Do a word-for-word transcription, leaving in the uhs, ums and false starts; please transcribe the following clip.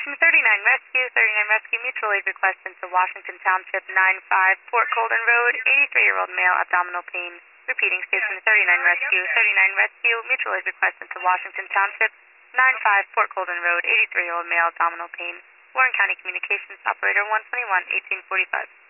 Station thirty-nine Rescue, thirty-nine Rescue, mutual aid request into Washington Township, nine five, Fort Colden Road, eighty-three-year-old male, abdominal pain. Repeating, Station thirty-nine Rescue, thirty-nine Rescue, mutual aid request into Washington Township, nine five, Fort Colden Road, eighty-three-year-old male, abdominal pain. Warren County Communications, Operator one twenty-one, eighteen forty-five.